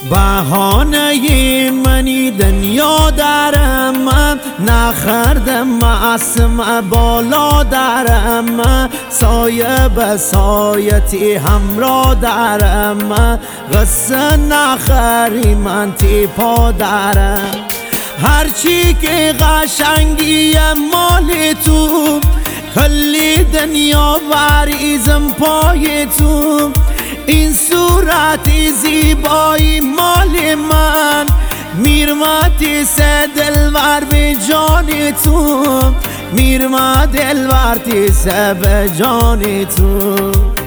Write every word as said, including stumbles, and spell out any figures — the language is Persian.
بهانه منی دنیا درم، نخردم اسم بالا درم، سایه به سایتی همراه درم، قصه نخری من تی پا درم. هرچی که قشنگی مال تو، کلی دنیا وریزم پای تو. این صورت زیبایی مال من، میرمد سه دلور به جان تو، میرمد دلور سه به جان تو.